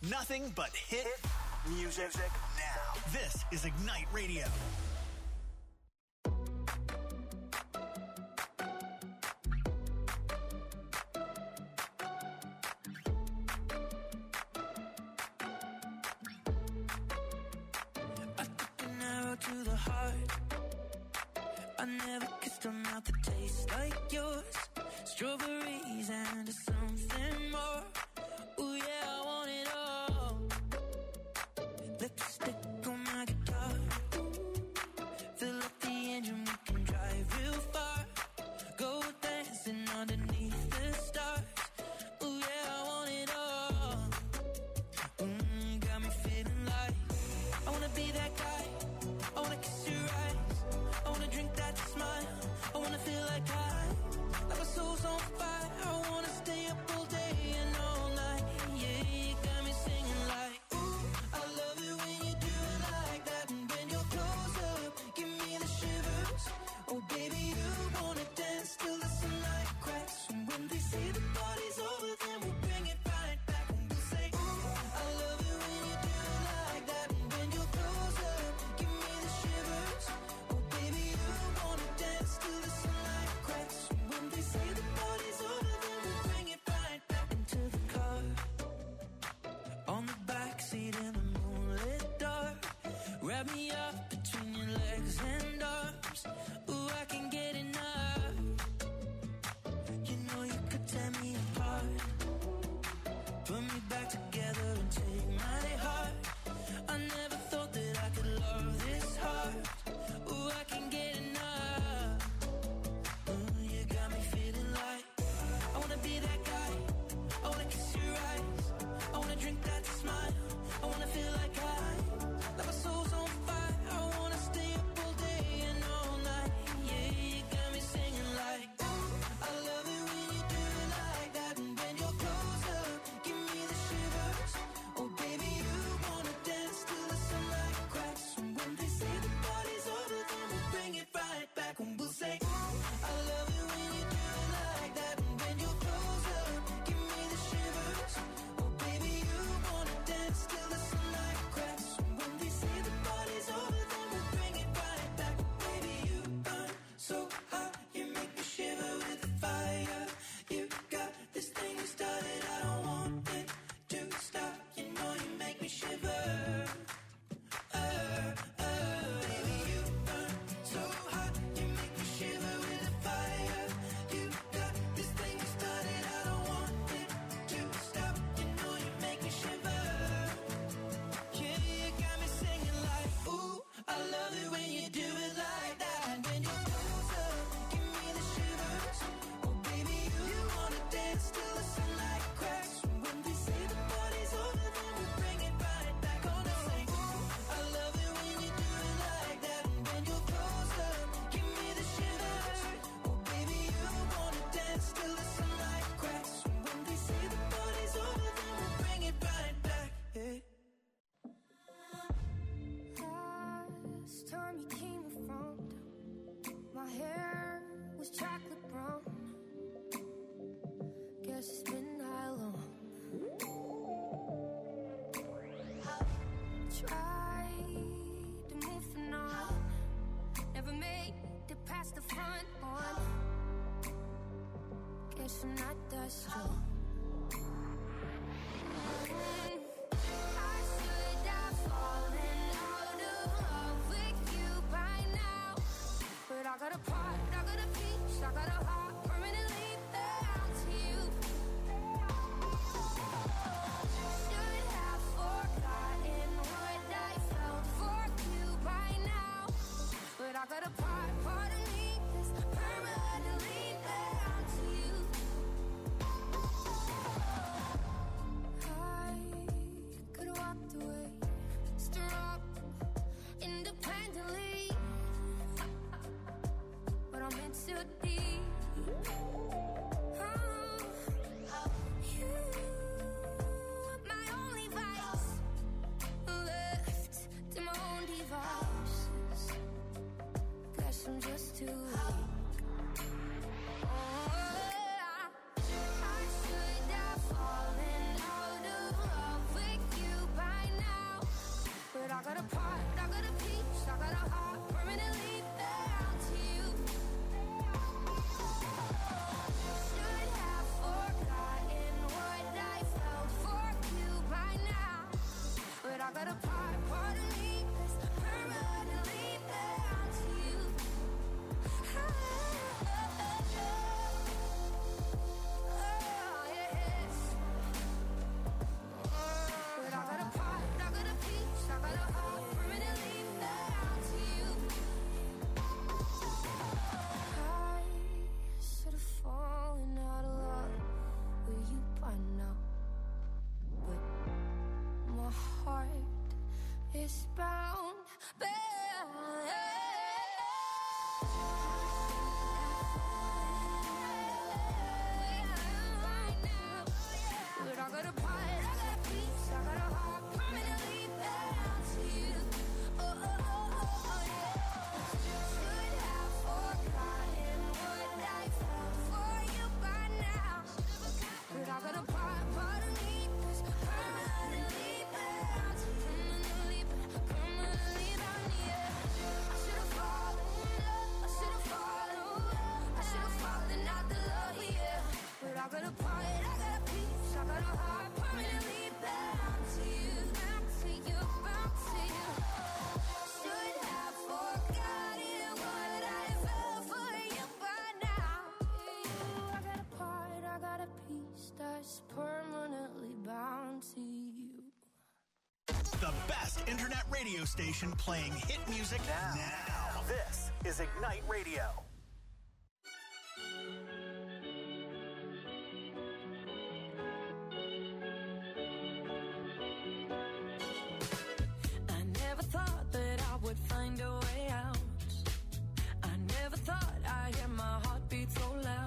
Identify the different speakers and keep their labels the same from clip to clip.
Speaker 1: Nothing but hit music now. This is Ignite Radio.
Speaker 2: I took an arrow to the heart. I never kissed a mouth that tastes like yours. Strawberries and something more. Ooh yeah, I want it all. Lipstick on my guitar. Fill up the engine, we can drive real far. Go dancing underneath the stars. Ooh yeah, I want it all. Got me feeling like I wanna be that guy. I wanna kiss your eyes. I wanna drink that smile. I wanna feel like like my soul's on fire. I wanna stay up all day and all night. Yeah, you got me singing like, ooh, I love it when you do it like that. And when you're close up, give me the shivers. Oh baby, you wanna dance till the sunlight cracks. And when they say the party's over, then we'll bring it right back. And we'll say, ooh, I love it when you do it like that. And when you're close up, give me the shivers. Oh baby, you wanna dance till the sunlight cracks. And when they say the party's over, then we'll bring it right back into the car. On the backseat in the moonlit dark. Wrap me up between your legs and arms. Ooh, I can get enough. You know you could tear me apart. Put me back together and take my heart. I never thought that I could love this hard. Ooh, I can get enough. Ooh, you got me feeling like I wanna be that guy. I wanna kiss your eyes. I wanna drink that smile. I wanna feel like my soul's on fire. I wanna stay up all day and all night. Yeah, you got me singing like, ooh, I love it when you do it like that. And when you're close up, give me the shivers. Oh baby, you wanna dance till the sunlight cracks. And when they say the party's over, then we'll bring it right back. And we'll say, ooh, I love it when you do it like that. And when you're close up, give me the shivers. Oh baby, you wanna dance till the sunlight cracks. And when they say the party's over, then we'll bring it right back. Baby, you burn so hot, you make me shiver with the fire. You got this thing you started, I don't want it to stop. You know you make me shiver. Baby, you burn so hot, you make me shiver with the fire. You got this thing you started, I don't want it to stop. You know you make me shiver. Yeah, you got me singing like, ooh, I love it when you do it like that. And when you're close up, give me the shivers. Oh baby, you wanna dance till the sunlight cracks. And when they say the party's over, then we'll bring it right back. Gonna say, ooh, I love it when you do it like that. And when you're close up, give me the shivers. Oh baby, you wanna dance till the sunlight cracks. And when they say the party's over, then we'll bring it right back. Yeah.
Speaker 3: Last time you came around, my hair was chocolate brown. Guess it's been that long. Tried to move on, never made it past the front one. Guess I'm not that strong. I should have fallen out of love with you by now. But I got a part, I got a piece, I got a heart permanently bound to you. Should have forgotten what I felt for you by now. But I got a part of me that's permanently bound to you. I could have walked away, strong, independently. But I'm in too deep. You, my only vice, left to my own devices. Guess
Speaker 1: radio station playing hit music now. This is Ignite Radio.
Speaker 2: I never thought that I would find a way out. I never thought I'd hear my heartbeat so loud.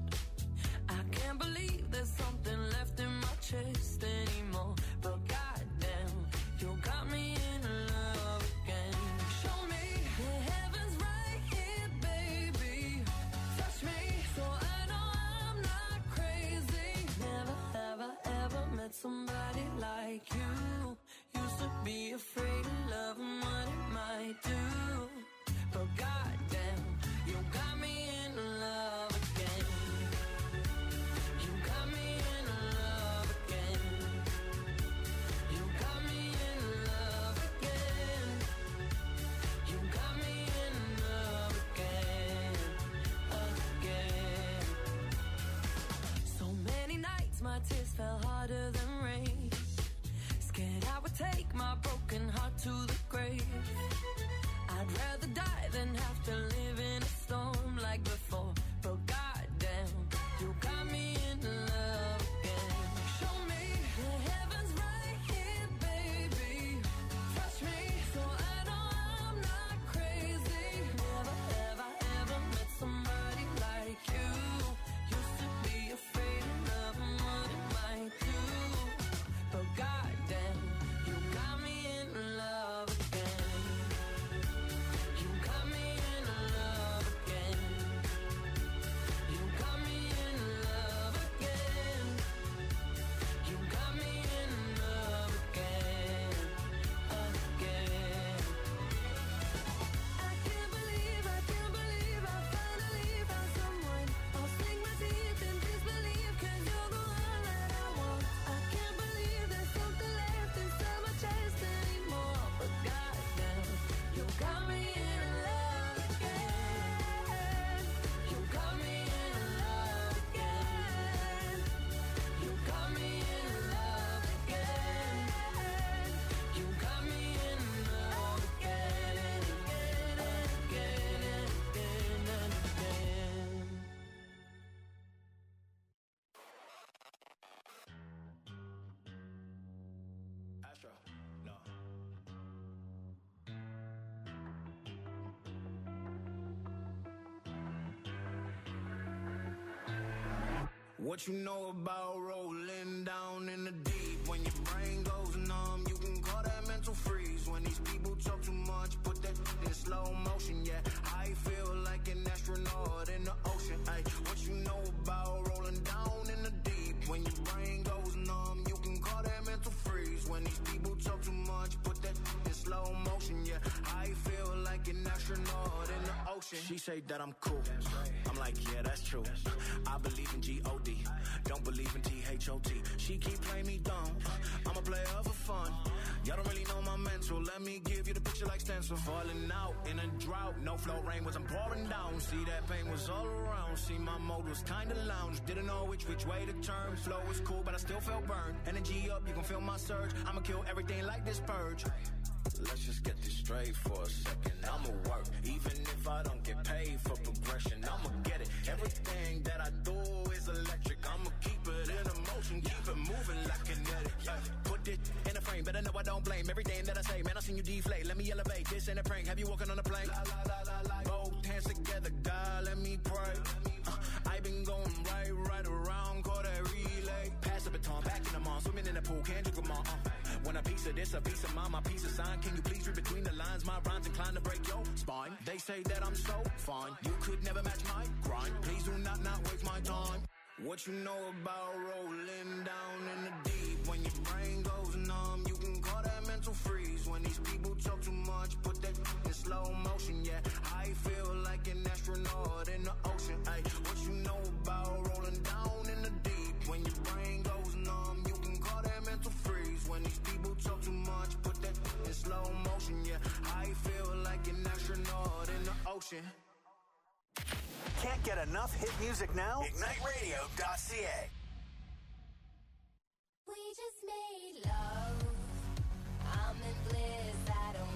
Speaker 2: I can't believe there's something left in my chest anymore. But goddamn, you got me in love again. Show me the heavens right here, baby. Touch me so I know I'm not crazy. Never have I ever met somebody like you. Used to be afraid of love and what it might do. But goddamn, you got me in love again. You got me in love again. You got me in love again. You got me in love again, again. So many nights my tears fell harder than rain. Scared I would take my broken heart to the grave. I'd rather die than have to live in a storm like before. But goddamn, you got me in love again. Show me the heavens right here, baby. Touch me so I know I'm not crazy. Never have I ever met somebody like you. Used to be afraid of love and what it might do. But goddamn, you got me in love again. You got me in love again. You got me in love again. You got me in love again, again. I can't believe I finally found someone. I'll sink my teeth in disbelief 'cause you're the one that I want. I can't believe there's something left inside my chest anymore. But goddamn, you got me in love again. You got me in love again. You got me in love again. You got me in love again and again and again and again and again.
Speaker 4: Astro, no. What you know about rolling down in the deep? When your brain goes numb, you can call that mental freeze. When these people talk too much, put that in slow motion, yeah. I feel like an astronaut in the ocean. Ay, what you know about rolling down in the deep? When your brain goes numb, you can call that mental freeze. When these people talk too much, put that in slow motion, yeah. I feel like an astronaut in the ocean. She say that I'm cool. I'm like, yeah, that's true. I believe in G-O-D. Don't believe in T-H-O-T. She keep playing me dumb. I'm a player for fun. Y'all don't really know my mental. Let me give you the picture like stencil. Falling out in a drought. No flow rain was I'm pouring down. See that pain was all around. See my mode was kinda lounge. Didn't know which way to turn. Flow was cool, but I still felt burned. Energy up, you can feel my surge. I'ma kill everything like this purge. Let's just get this straight for a second. I'ma work, even if I don't get paid for progression. I'ma get it. Everything that I do is electric. I'ma keep it in motion, keep it moving like kinetic. Put it in a frame, better know I don't blame everything that I say. Man, I seen you deflate. Let me elevate. This ain't a prank. Have you walking on a plane? Both hands together, God, let me pray. I been going right around, call that relay. Pass the baton, back in the mall, swimming in the pool, can't drink them all. Want a piece of this, a piece of mine, my piece of sign. Can you please read between the lines? My rhymes inclined to break your spine. They say that I'm so fine, you could never match my grind. Please do not waste my time. What you know about rolling down in the deep? When your brain goes numb, you can call that mental freeze. When these people talk too much, put that in slow motion, yeah. I feel like an astronaut in the ocean. Ay, what you know about rolling down in the deep? When your brain goes numb, you can call that mental freeze. When these people talk too much, put that in slow motion, yeah. I feel like an astronaut in the ocean.
Speaker 1: Can't get enough hit music now? IgniteRadio.ca.
Speaker 3: We just made love. I'm in bliss. I don't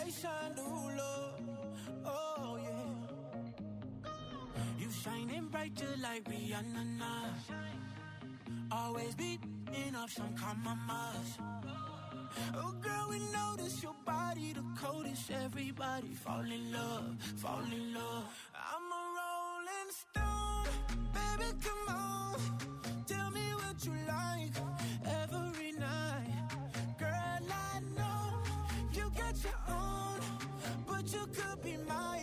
Speaker 5: light shine through love. Oh yeah. You shining bright just like Rihanna now. Always beating up some compromise. Oh girl, we notice your body the coldest. Everybody fall in love, fall in love. I'm a rolling stone, baby, come on. Tell me what you like every night. Girl, I know you got your own, but you could be mine.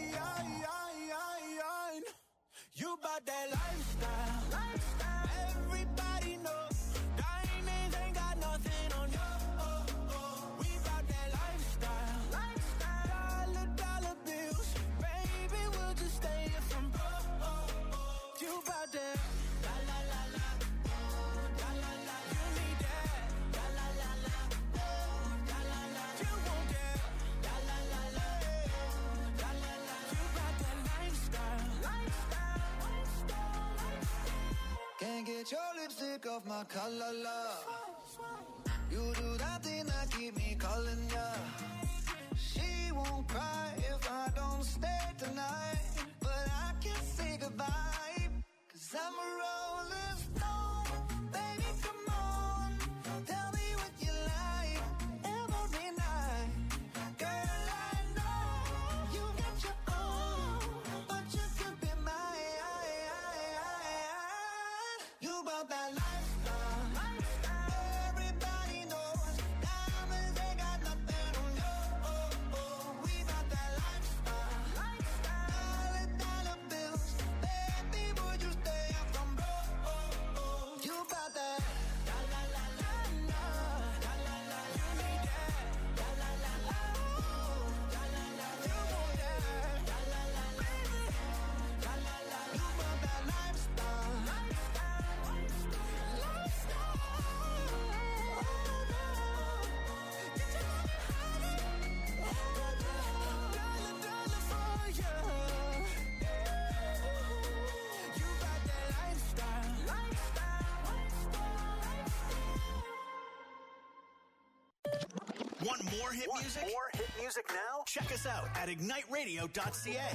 Speaker 5: You bout that lifestyle, everybody knows. Diamonds ain't got nothing on you. We bout that lifestyle, dollar bills. Baby, we'll just stay here from broke. You bout that la la la la, la la la. You need that la la la la, la la la. You want that la la la la, la la la. You bout that lifestyle.
Speaker 6: Can't get your lipstick off my collar, love. You do that thing that keep me calling ya. She won't cry if I don't stay tonight, but I can say goodbye, 'cause I'm a rolling stone. Baby, come on, tell me what you like every night. Girl, I know you got your own, but you could be mine. You about that lifestyle, everybody knows. Diamonds ain't got nothing on you. We about that lifestyle, dollar bills. Baby, would you stay up from broke? You about that la la la la la, la la la. You need that la la la la, la la la. You want that la la la la, la la la. You about that lifestyle.
Speaker 1: Want more hit music? More hit music now? Check us out at igniteradio.ca.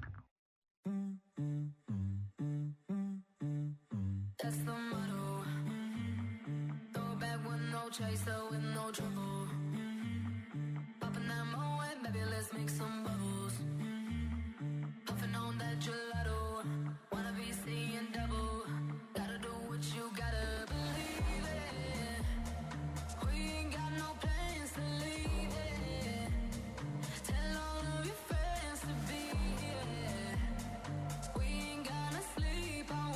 Speaker 2: That's the motto. Throw it back with no chaser, with no trouble. Popping that Moet, baby, let's make some bubbles. Puffing on that gelato. Wanna be seeing double. Gotta do what you gotta believe it. We ain't got no plans to leave it. Tell all of your friends to be here. We ain't gonna sleep all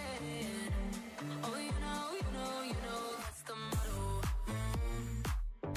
Speaker 2: weekend. Oh, you know, that's the motto.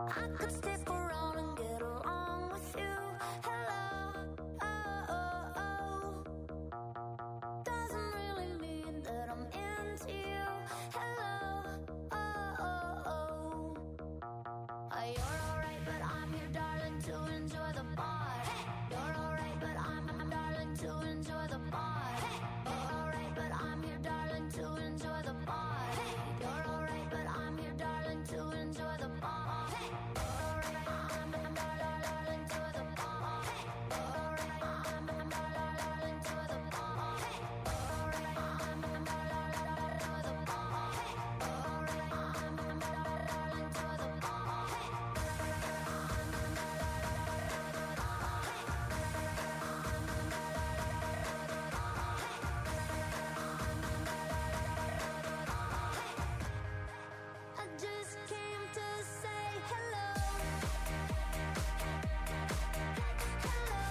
Speaker 3: I could stick around and get along with you. Hello, oh, oh, oh. Doesn't really mean that I'm into you. Hello, oh, oh, oh. You're alright, but I'm here, darling, to enjoy the bar. Hey, you're alright, but I'm darling, to enjoy the bar. Hey, you're alright, but I'm here, darling, to enjoy the bar. Hey, you're alright, but I'm here, darling, to enjoy the bar. Hey, you're alright, I'm darling, to the bar. Hey, you're alright, I'm darling, to the bar. Hey, you're alright, I'm darling, to the bar. Hey, you're alright, I'm darling, to the bar. I just came to say hello. Hello.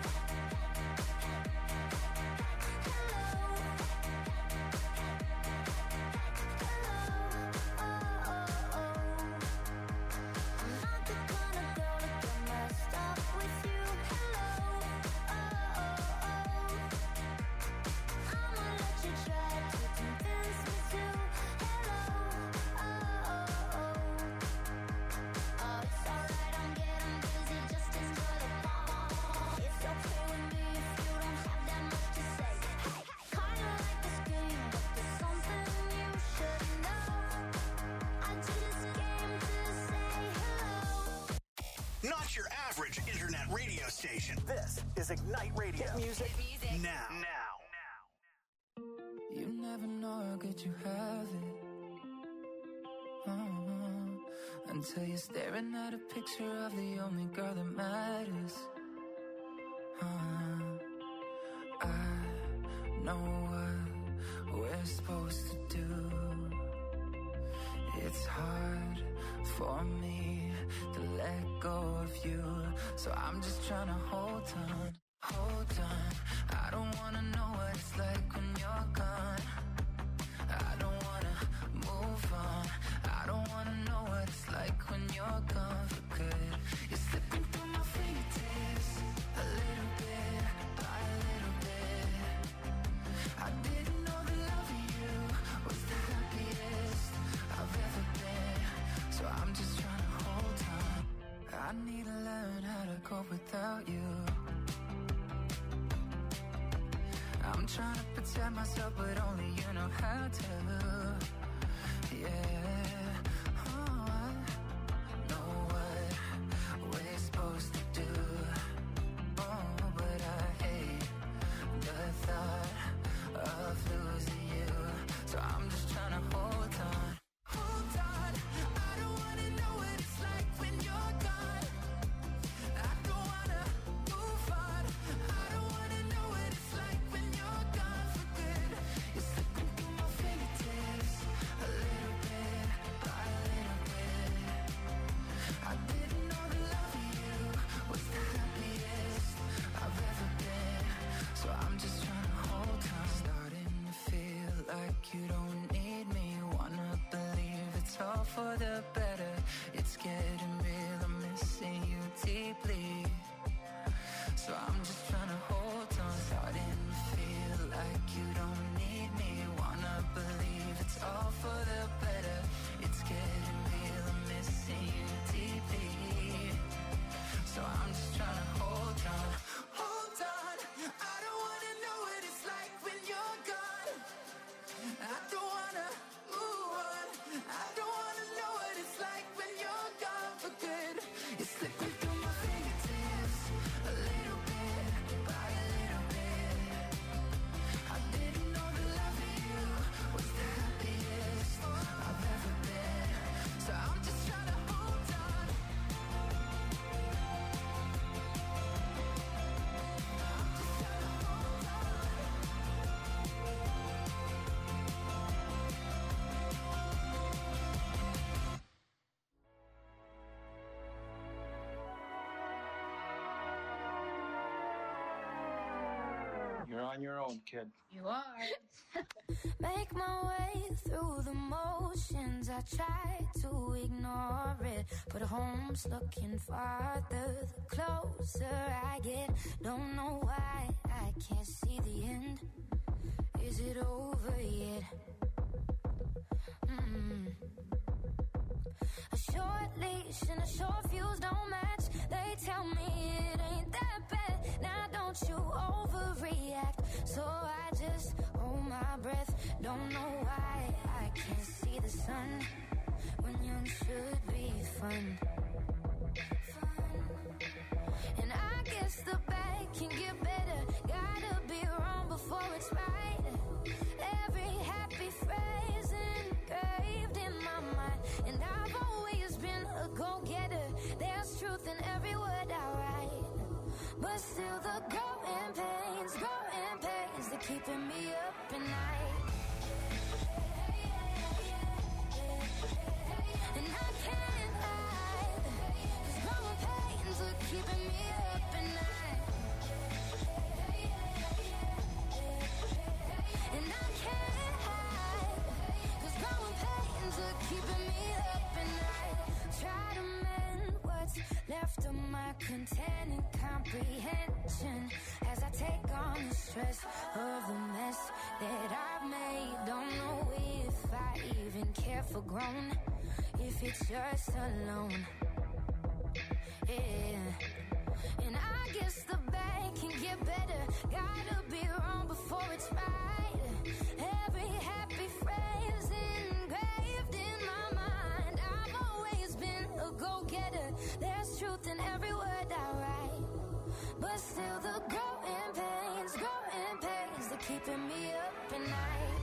Speaker 3: Hello. Hello. Oh, oh, oh. I'm not the kind of girl to get messed up with you. Hello. Oh, oh, oh. I'ma let you try to convince me to. Hello. Oh, oh, oh. Oh, it's alright, I'm getting busy, just enjoy the ball. It's okay with me if you don't have that much to say. Hey, kinda like this game, but there's something you should know. I just came to say hello.
Speaker 1: Not your average internet radio station. This is Ignite Radio. Music now.
Speaker 5: You never know how good you have it. Until you're staring at a picture of the only girl that matters. I know what we're supposed to do. It's hard for me to let go of you, so I'm just trying to hold on. I don't wanna know what it's like when you're gone. I don't wanna move on. I don't wanna know what it's like when you're gone for good. You're slipping through my fingertips, a little bit by a little bit. I didn't know the love of you was the happiest I've ever been, so I'm just trying to hold on. I need to learn how to cope without you. I'm trying to protect myself, but only you know how to. Yeah, oh, I know what we're supposed to do. Oh, but I hate the thought of losing you, so I'm just trying to hold on. I don't wanna know what it's like when you're gone. I don't wanna move on. I don't wanna know what it's like when you're gone for good. You're slipping through my fingertips, a little bit by a little bit. I didn't know the love of you was the happiest I've ever been, so I'm just trying to hold on. Starting to feel like you don't need me. Wanna believe it's all for the better. It's getting real, I'm missing you deeply, so I'm just trying to hold on. Starting to feel like you don't need me. Wanna believe it's all for the better. It's getting real, I'm missing you deeply, so I'm just trying to hold on. I don't wanna know what it's like when you're gone. I don't wanna move on. I don't wanna know what it's like when you're gone
Speaker 7: on your own, kid.
Speaker 3: You are.
Speaker 2: Make my way through the motions. I try to ignore it, but home's looking farther the closer I get. Don't know why I can't see the end. Is it over yet? A short leash and a short fuse don't match. They tell me it ain't that bad. Now don't you overreact. So I just hold my breath. Don't know why I can't see the sun when young should be fun. And I guess the bad can get better. Gotta be wrong before it's right. Every happy phrase engraved in my mind. And I've always been a go-getter. There's truth in every word I write. But still the growing pains, they're keeping me up at night. And I can't hide, 'cause growing pains are keeping me up at night. And I can't hide, 'cause growing pains are keeping me up at night. Try to mend what's left of my content and comprehension as I take on the stress of the mess that I've made. Don't know if I even care for grown, if it's just alone. Yeah. And I guess the bad can get better. Gotta be wrong before it's right. Every happy phrase engraved in my mind. I've always been a go-getter. There's truth in every word I write. But still the growing pains, they're keeping me up at night.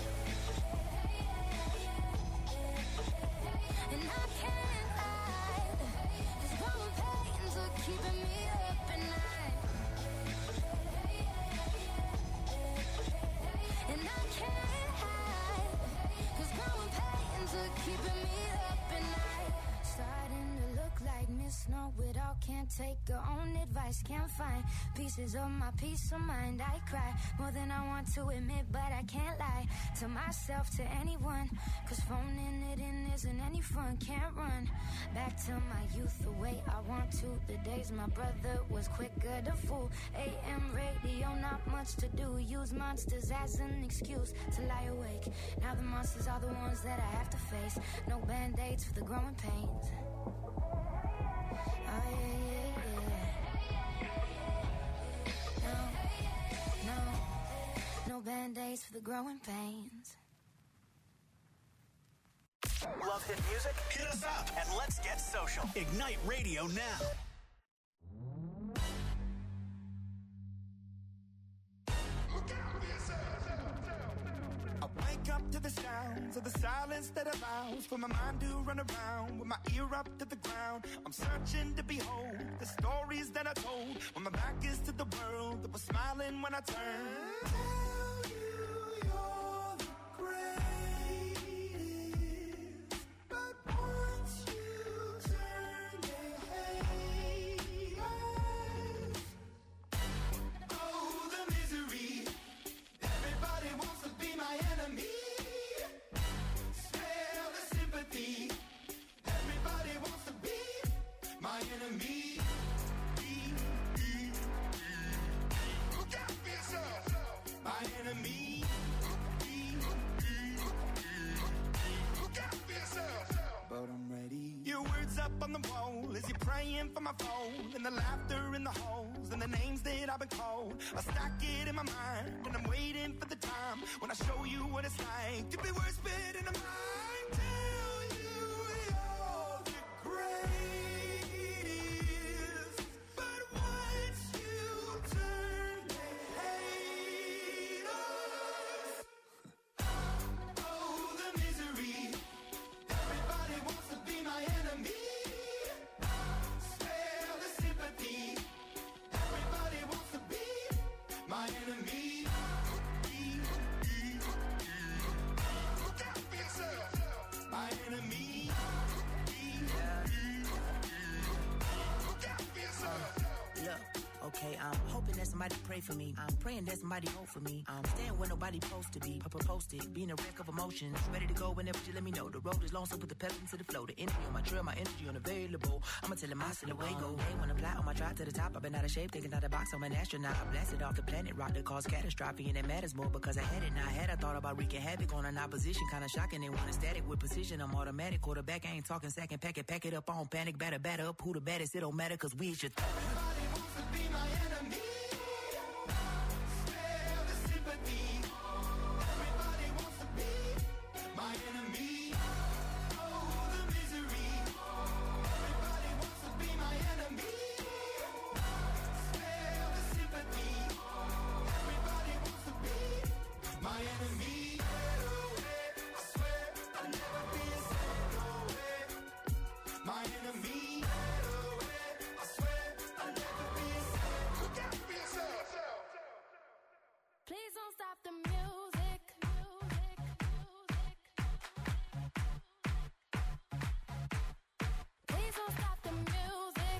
Speaker 2: And I can't hide, 'cause growing pains are keeping me up at night. And I can't hide, 'cause growing pains are keeping me up at night. Starting to look like Miss Know-It-all. Can't take her own advice. Can't find pieces of my peace of mind. I cry more than I want to admit, but I can't lie to myself, to anyone, 'cause phoning it in isn't any fun. Can't run back to my youth the way I want to. The days my brother was quicker to fool. AM radio, not much to do. Use monsters as an excuse to lie awake. Now the monsters are the ones that I have to face. No band-aids for the growing pains. Oh yeah, no band-aids for the growing pains.
Speaker 1: Love hit music? Hit us up and let's get social. Ignite Radio now.
Speaker 6: I wake up to the sounds of the silence that allows for my mind to run around with my ear up to the ground. I'm searching to behold the stories that I told when my back is to the world that was smiling when I turned. Tell you you're the greatest, but once you turn, they hate us. Oh, the misery. Everybody wants to be my enemy. Smell the sympathy. Everybody wants to be my enemy. Look out for yourself. My enemy. Look out for yourself. But I'm ready. Your words up on the wall as you're praying for my phone, and the laughter in the halls and the names that I've been called. I stack it in my mind and I'm waiting for the time when I show you what it's like to be worse fit in the mind. Tell you you're the greatest, but once you turn, they hate us. Oh, the misery. Everybody wants to be my enemy. Spare the sympathy. Everybody wants to be my enemy. Look out for yourself.
Speaker 7: for me. I'm praying that somebody hope for me. I'm staying where nobody supposed to be. Posted, being a wreck of emotions. Ready to go whenever you let me know. The road is long, so put the pedal into the flow. The energy on my trail, my energy unavailable. I'ma tell him I still away go. Hey, when I fly on my drive to the top, I've been out of shape, thinking out of the box. I'm an astronaut. I blasted off the planet, rock that caused catastrophe, and it matters more because I had it. Now I had I thought about wreaking havoc on an opposition, kinda shocking. They want a static with precision. I'm automatic, quarterback. I ain't talking second, pack it up on panic, batter up. Who the baddest? It don't matter, cause we should.
Speaker 6: Everybody wants to be my enemy. Spare the sympathy. Everybody wants to be my enemy. Oh, the misery. Everybody wants to be my enemy. Spare the sympathy. Everybody wants to be my enemy. I swear I'll never be a second away. My enemy.
Speaker 3: Please don't stop the music. Please don't stop the music.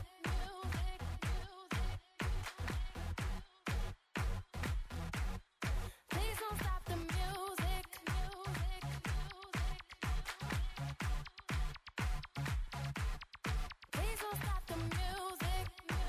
Speaker 3: Please don't stop the music. Please don't stop the music.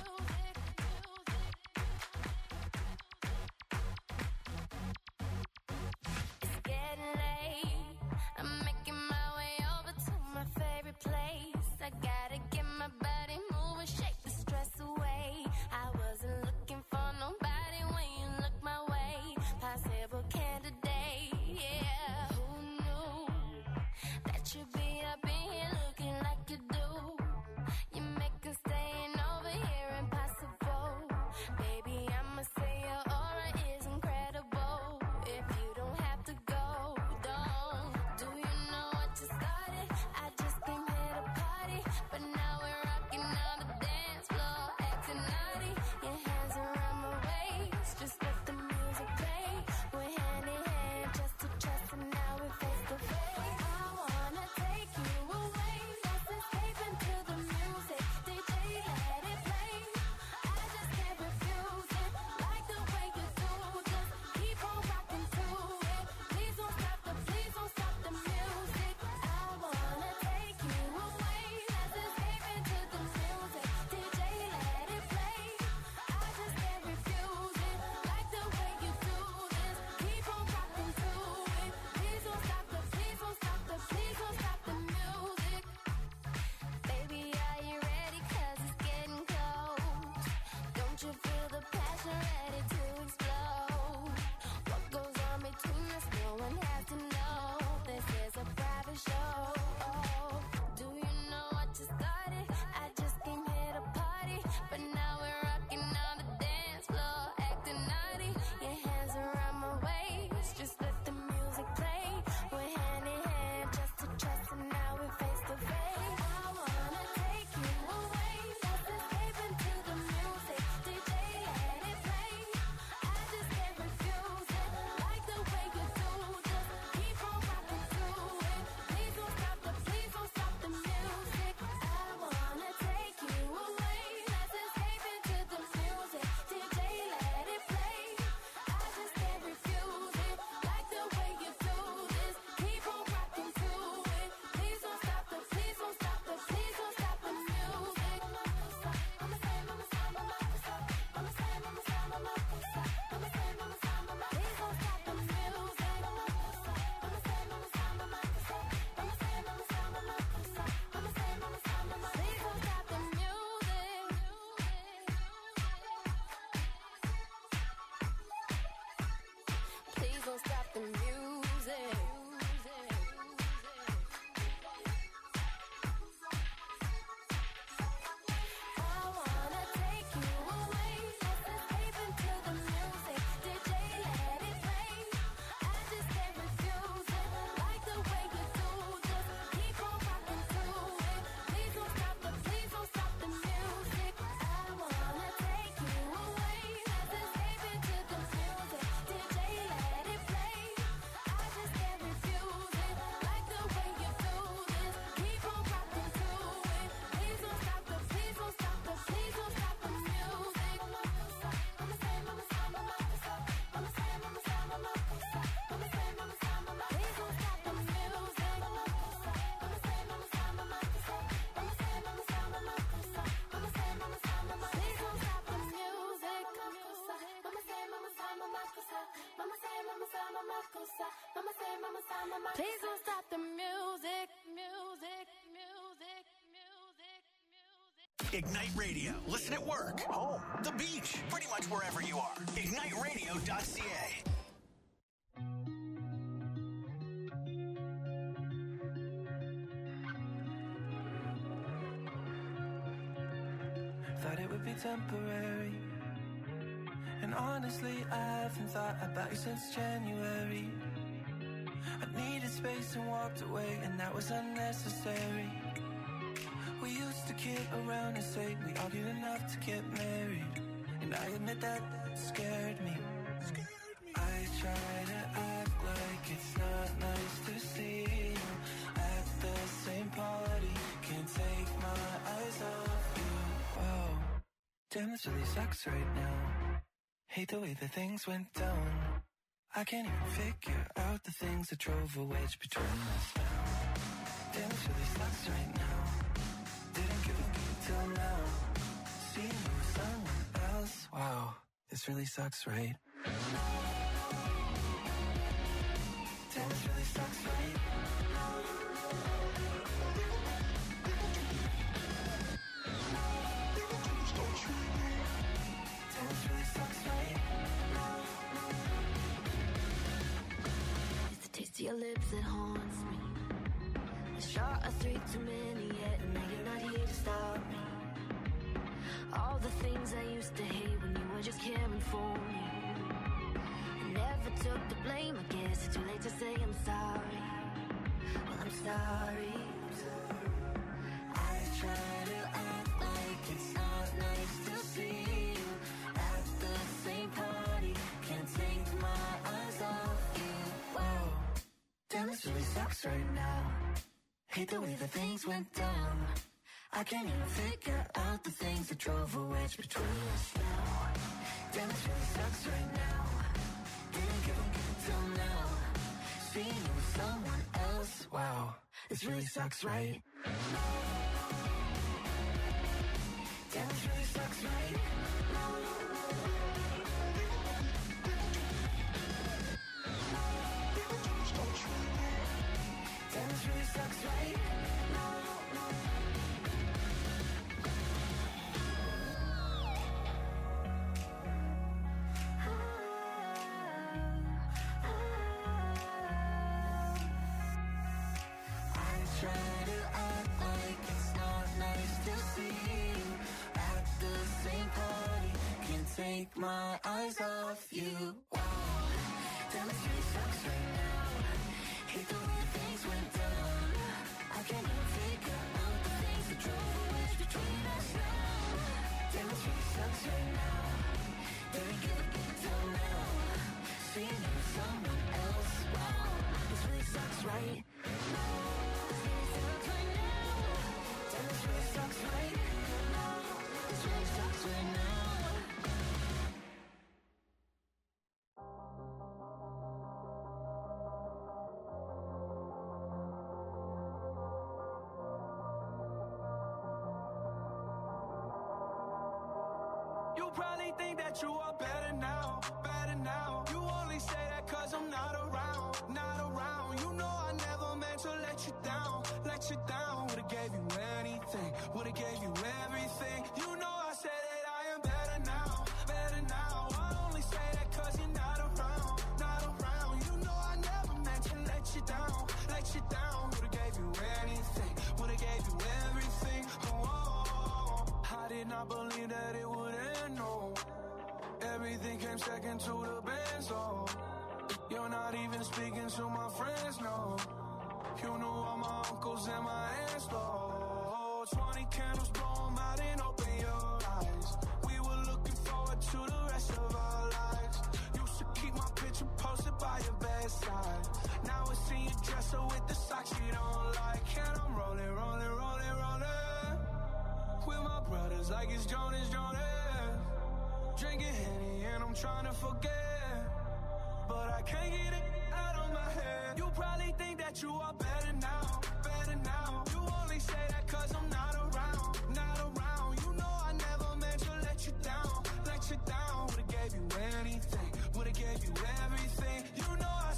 Speaker 3: It's getting late. I'm making my way over to my favorite place. I gotta get my body moving, shake the stress away. I wasn't looking for nobody when you look my way. Possible candidate, yeah. Who knew that you'd be up in here looking like you do? You make us staying over here impossible. Baby, I'ma say your aura is incredible. If you don't have to go, don't. Do you know what you started? I just came here to party, but now we're rocking on the dance floor, acting naughty. Your hands around my waist, just let the music play. We're hand in hand, chest to chest, and now we're face to face. I wanna take Please don't stop the music.
Speaker 1: Ignite Radio. Listen at work, home, the beach, pretty much wherever you are. IgniteRadio.ca.
Speaker 5: Thought it would be temporary, and honestly I haven't thought about you since January. I needed space and walked away, and that was unnecessary. We used to kid around and say we argued enough to get married, and I admit that scared me. I try to act like it's not nice to see you at the same party. Can't take my eyes off you. Wow, damn, this really sucks right now. Hate the way that things went down. I can't even figure out the things that drove a wedge between us now. Damn, this really sucks right now. Didn't give a till now. Seeing you with someone else. Wow, this really sucks, right? Damn, this really sucks, right? Damn, this really sucks, right?
Speaker 3: It's the taste of your lips that haunts me. A shot of 3 too many yet, and now you're not here to stop me. All the things I used to hate when you were just caring for me. I never took the blame, I guess it's too late to say I'm sorry. Well, I'm sorry.
Speaker 5: I try to act like it's not nice to see you at the same party. Can't take my eyes off you. Wow, damn, this really sucks right now. Hate the way that things went down. I can't even figure out the things that drove a wedge between us now. Damn, this really sucks right now. Didn't give a till now. Seeing you with someone else. Wow, this really sucks, right? Damn, this really sucks, right? Damn, this really sucks, right? I try to act like it's not nice to see you at the same party. Can't take my eyes off you. Wow, damn, this really sucks right now. Hate the way things went down. I can't even figure out the things that drove a wedge between us now. Damn, this really sucks right now. Didn't give a till now. Seeing you with someone else. Wow, this really sucks, right? Damn, this really sucks, right? This really sucks right now.
Speaker 8: You probably think that you are better now, better now. You only say that cause I'm not around, not around. You know I never meant to let you down, let you down. Would've gave you anything, would've gave you everything. You know I said that I am better now, better now. I only say that cause you're not around, not around. You know I never meant to let you down, let you down. Would've gave you anything, would've gave you everything. Oh, I did not believe that it would end, no. Everything came second to the band, so you're not even speaking to my friends, no. You knew all my uncles and my aunts, though. 20 candles, blow 'em out and open your eyes. We were looking forward to the rest of our lives. Used to keep my picture posted by your bedside. Now it's in your dresser with the socks you don't like. And I'm rolling, rolling, rolling, rolling with my brothers like it's Jonas, Jonas. Drinking Henny and I'm trying to forget, but I can't get it out of my head. You probably think that you are better now, better now. You only say that cause I'm not around, not around. You know I never meant to let you down, let you down. Would've gave you anything, would've gave you everything. You know I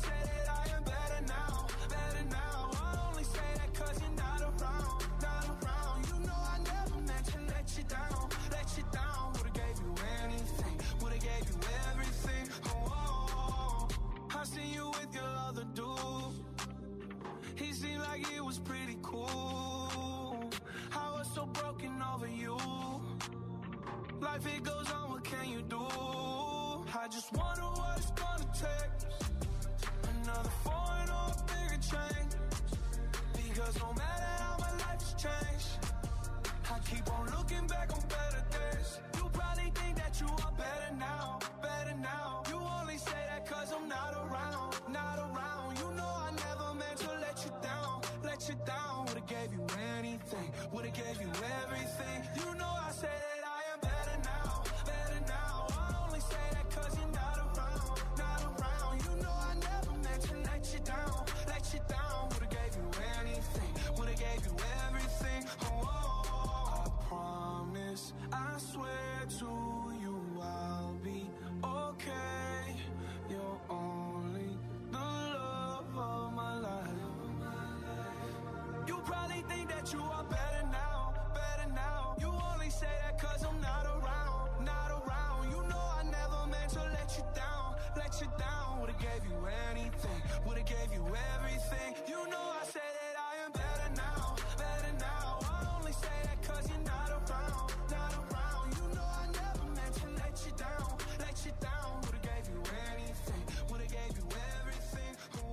Speaker 8: over you. Life it goes on, what can you do? I just wonder what it's gonna take. Another foreign or a bigger change. Because no matter how my life has changed, I keep on looking back on better days. You probably think that you are better now, better now. You only say that cause I'm not around, not around. You know I never meant to let you down, let you down. Would've gave you anything, would've gave you everything. You know I say that I am better now, better now. I only say that cause you're not around, not around. You know I never meant to let you down, let you down. Would've gave you anything, would've gave you everything. Oh, I promise, I swear to you I'll be okay. You're only the love of my life. You probably think that you are better now, better now. You only say that cause I'm not around, not around. You know I never meant to let you down, let you down. Would've gave you anything, would've gave you everything. You know I say that I am better now, better now. I only say that cause you're not around, not around. You know I never meant to let you down, let you down. Would've gave you anything, would've gave you everything.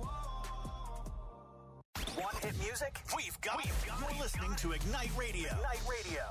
Speaker 1: Want hit music? We've got it. You're listening to Ignite Radio. Ignite Radio.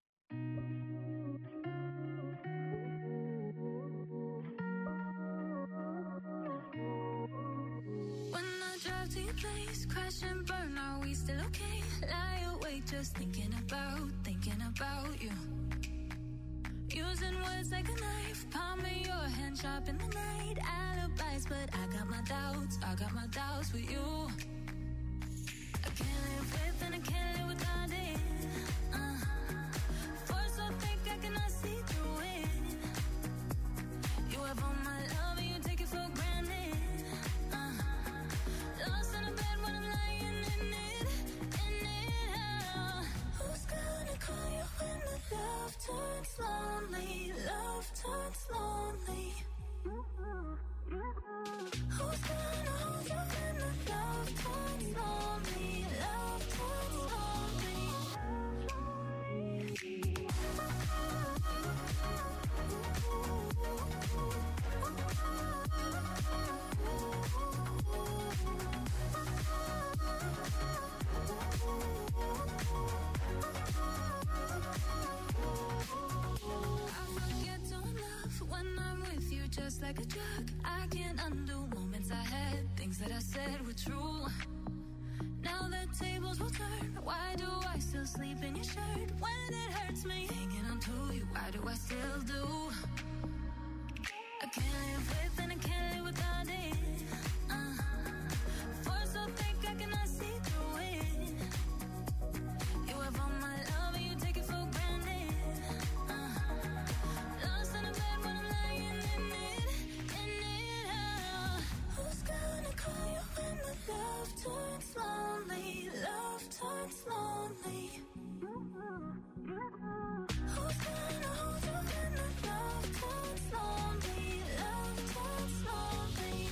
Speaker 3: When I drive to your place, crash and burn, are we still okay? Lie awake just thinking about you. Using words like a knife, palm of your hand sharp in the night. Alibis, but I got my doubts with you. I can't live with and I can't live without it. Force so thick I cannot see through it. You have all my love and you take it for granted. Lost in a bed when I'm lying in it. Who's gonna call you when the love turns lonely? Love turns lonely. Who's gonna hold you when the love turns lonely? Love turns lonely. I forget to love when I'm with you, just like a drug. I can't undo moments I had, things that I said were true. Now the tables will turn. Why do I still sleep in your shirt when it hurts me? Hanging on to you, why do I still do? I can't live with and I can't live without it. Force so thick I cannot see through it. You have all my love and you take it for granted. Lost in a bed when I'm lying in it. Who's gonna call you when the love turns lonely? Love turns lonely. Who's gonna hold you when the love turns lonely? Love turns lonely.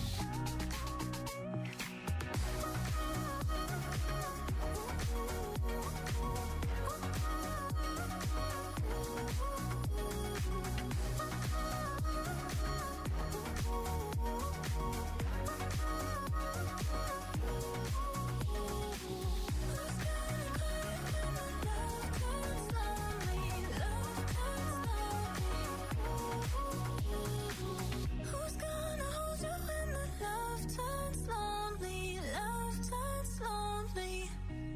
Speaker 3: Who's gonna hold you when the love turns lonely? Love turns lonely.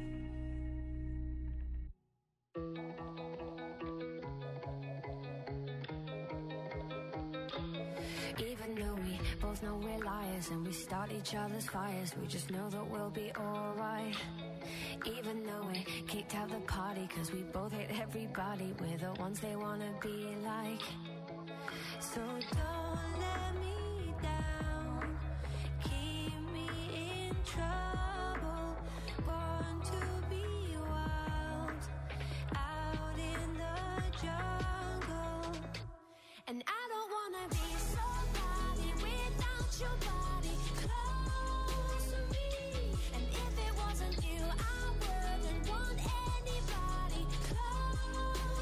Speaker 3: Even though we both know we're liars and we start each other's fires, we just know that we'll be alright. Even though we kicked out the party cause we both hate everybody, we're the ones they wanna be like. So don't let me down, keep me in trouble. Born to be wild, out in the jungle. And I don't wanna be somebody without your body close to me. And if it wasn't you, I wouldn't want anybody close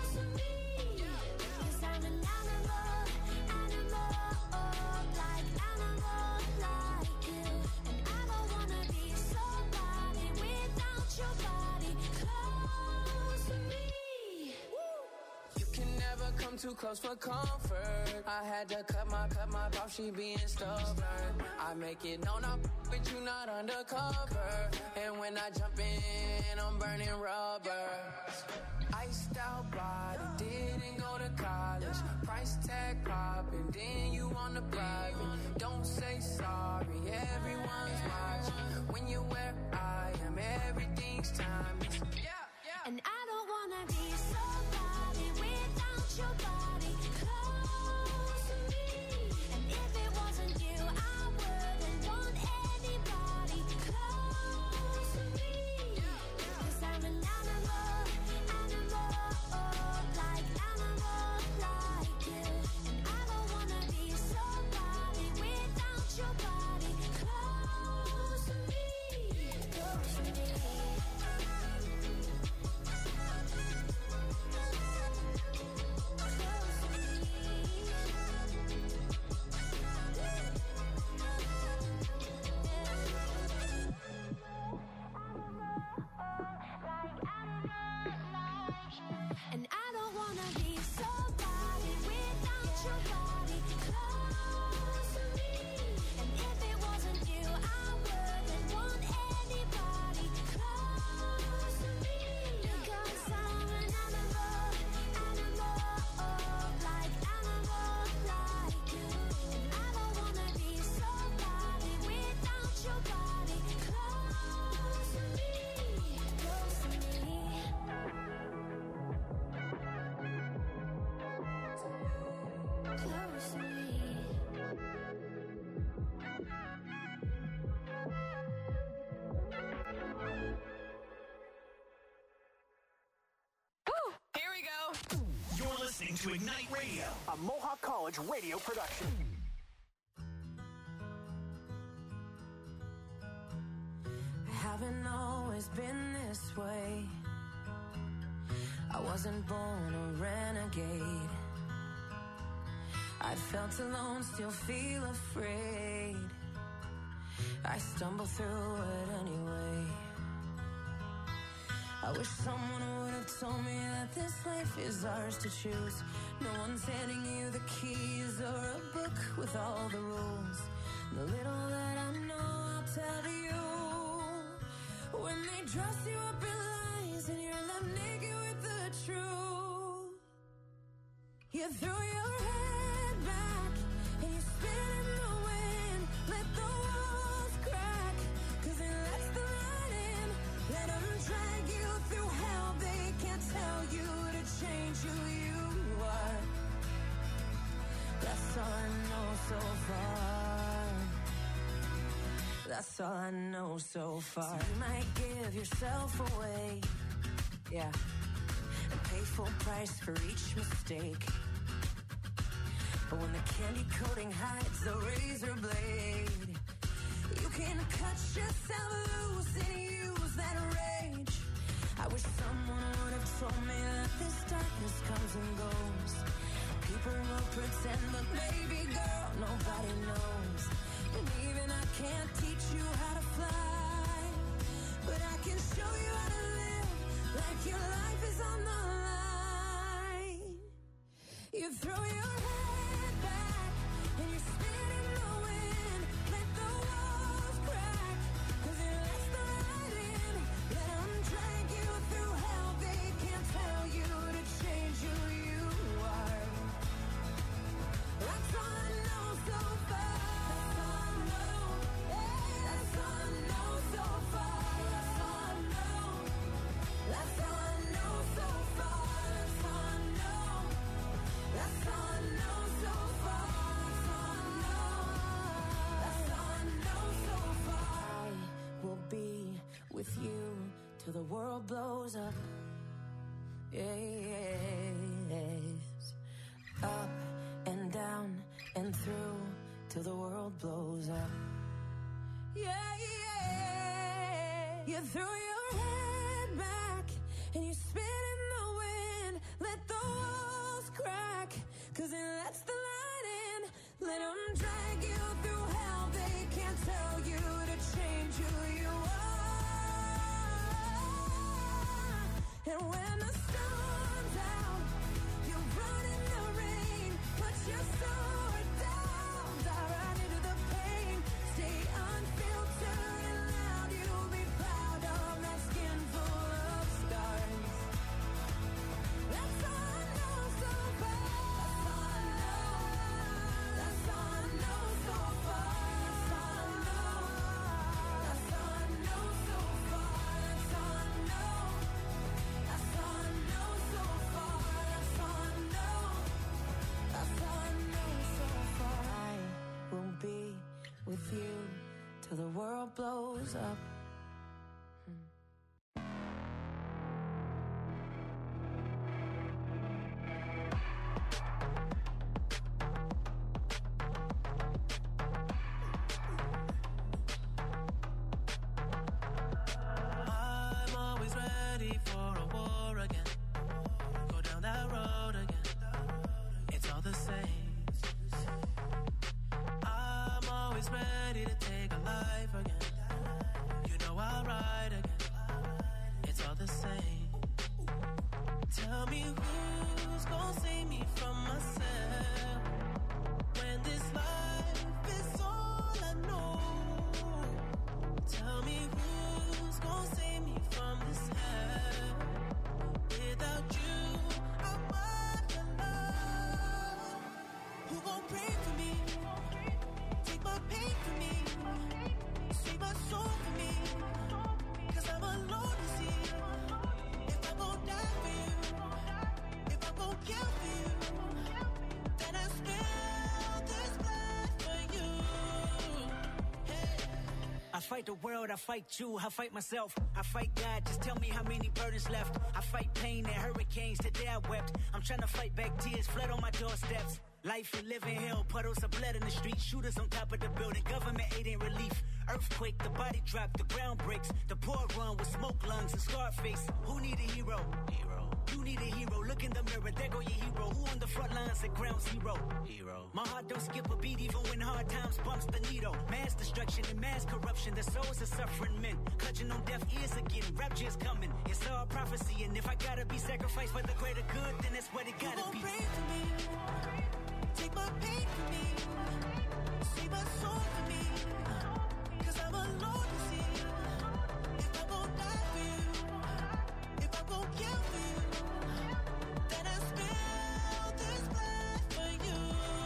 Speaker 9: too close for comfort. I had to cut my off, she being stubborn. I make it known I'm but you not undercover. And when I jump in, I'm burning rubber. Iced out body, didn't go to college. Price tag popping, then you on the private. Don't say sorry, everyone's watching. When you're where I am, everything's timeless.
Speaker 3: And I don't wanna be somebody without your body close to me. And if it wasn't you, I wouldn't want anybody close to me. 'Cause I'm an animal, like you. And I don't wanna be somebody without your body close to me. Close to me. And I don't wanna be somebody without your body close to me. And if it wasn't you, I wouldn't want anybody close to me. Because I'm an animal, like you. And I don't wanna be somebody without your body close to me. Close to me. Close to me.
Speaker 10: Here we go.
Speaker 1: You're listening to Ignite Radio, a Mohawk College radio production.
Speaker 7: I haven't always been this way. I wasn't born a renegade. I felt alone, still feel afraid. I stumble through it anyway. I wish someone would have told me that this life is ours to choose. No one's handing you the keys or a book with all the rules. The little that I know, I'll tell you. When they dress you up in lies and you're left naked with the truth, you throw your head back and you spin in the wind. Let the walls crack, 'cause it lets the light in. Let them drag you through hell. They can't tell you to change who you are. That's all I know so far. That's all I know so far. So you might give yourself away, yeah, and pay full price for each mistake. But when the candy coating hides the razor blade, you can cut yourself loose and use that rage. I wish someone would have told me that this darkness comes and goes. People will pretend, but baby girl, nobody knows. And even I can't teach you how to fly, but I can show you how to live like your life is on the line. You throw your head back and you spin in the wind. Let the walls crack, 'cause it lets the light in. Let them drag you through hell. They can't tell you to change who you are. That's all I know so far. That's all I know. That's all I know so far. That's all I know. That's all I know so far. That's all I know. That's all I know so far. That's all I know. That's all I know so far. I will be with you till the world blows up. Yes. Up and down and through till the world blows up. Yeah, yeah. You throw your head back and you spin in the wind. Let the walls crack, 'cause it lets the light in. Let them drag you through hell. They can't tell you to change who you are. And when the storm's out, you're running the
Speaker 2: till the world blows up.
Speaker 5: I'm always ready for a war again. Go down that road again. It's all the same. I'm always ready to take a life again. You know I'll ride again. It's all the same. Tell me who's gonna save me from myself when this life is all I know. Tell me who's gonna save me from this hell. Without you, I'm alone. Who gon' pray for me? Take my pain for me. Save my soul for me. 'Cause I'm alone to see. If I'm gon' die for you, if I'm gon' kill for you, then I spill this blood for you.
Speaker 10: I fight the world, I fight you, I fight myself, I fight God, just tell me how many burdens left. I fight pain and hurricanes, today I wept. I'm trying to fight back tears, flood on my doorsteps. Life and living hell, puddles of blood in the street, shooters on top of the building, government aid ain't relief. Earthquake, the body drop, the ground breaks, the poor run with smoke lungs and scarred face. Who need a hero? You need a hero, look in the mirror, there go your hero. Who on the front lines at ground zero? My heart don't skip a beat even when hard times bumps the needle. Mass destruction and mass corruption, the souls of suffering men. Clutching on deaf ears again, rapture's coming. It's all prophecy, and if I gotta be sacrificed for the greater good, then that's what it gotta be.
Speaker 5: Pray for me, take my pain for me, save my soul for me. 'Cause I'm alone to see. If I'm gon' die for you, if I'm gon' kill for you, then I spill this blood for you.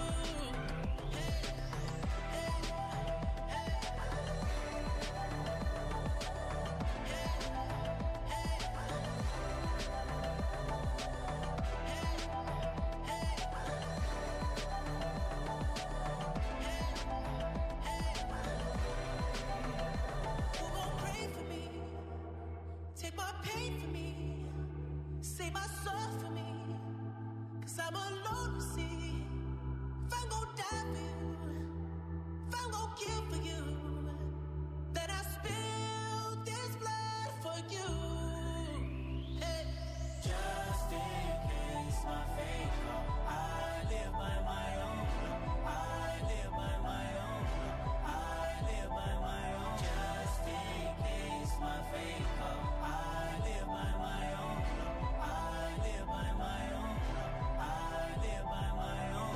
Speaker 5: Who gon' pray for me? Take my pain for me, save my soul for me. 'Cause I'm alone to see. If I'm gon' die for you, if I'm gon' kill for you, then I spill this blood for you. Hey. Just in case my fate come, I live by my own. I live by my own. I live by my own. Just in case my fate come, I live by my own. I live by my own. I live by my own.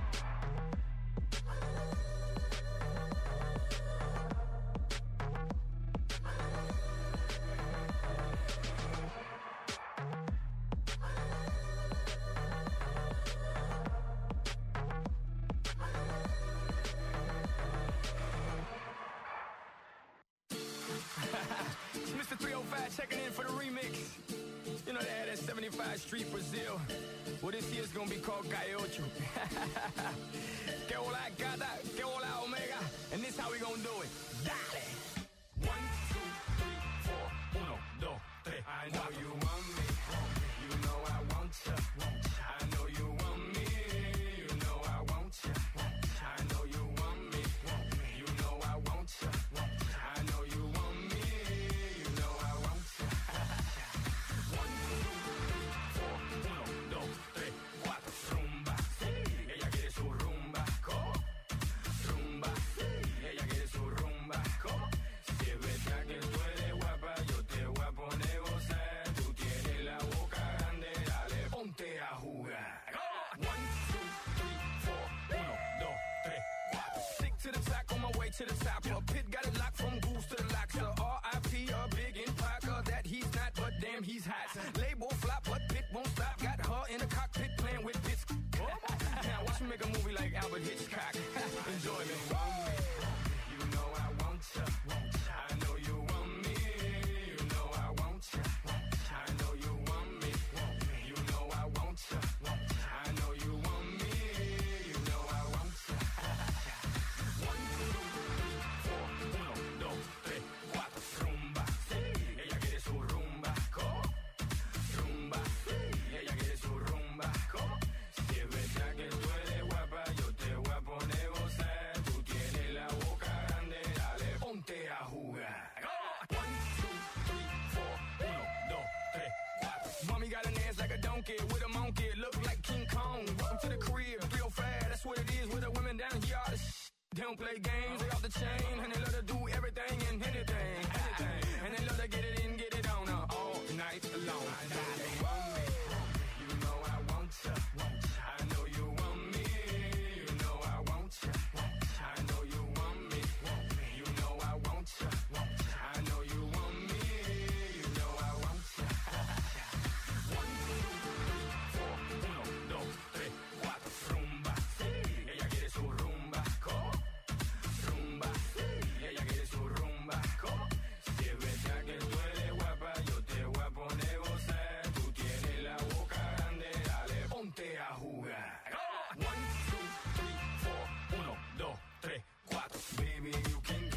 Speaker 11: It's Mr. 305 checking in for the remix. You know they had that 75 Street Brazil. Well, this year's gonna be called Calle Ocho. Que hola gata, que hola omega. And this how we gonna do it. Dale! 1, 2, 3, 4, 1, 2, 3. I know you want me. You know I want ya. I know you want me. You know I want ya. I know you want me. You know I want ya. I know you want me. You know I want ya. 1, 2, 3, 4, 1, 2, 3, 4. Rumba. Ella quiere su rumba. Rumba. Ella quiere su rumba. Si es verdad que tú eres guapa, yo te voy a poner gozar. Tú tienes la boca grande, dale, ponte a jugar. 1, 2, 3, 4, 1, 2, 3, 4. Stick to the track on my way to the top. Pit got it locked from goose to the locks. R.I.P. a big impact that he's not, but damn he's hot. Label flop, but Pit won't stop. Got her in the cockpit playing with bits. Now watch me make a movie like Albert Hitchcock. Enjoy me. You know I want ya. I know you want me. You know I want ya. I know you want me. You know I want ya. I know you want me. You know I want ya. 1, 2, 3, They don't play games, they off the chain.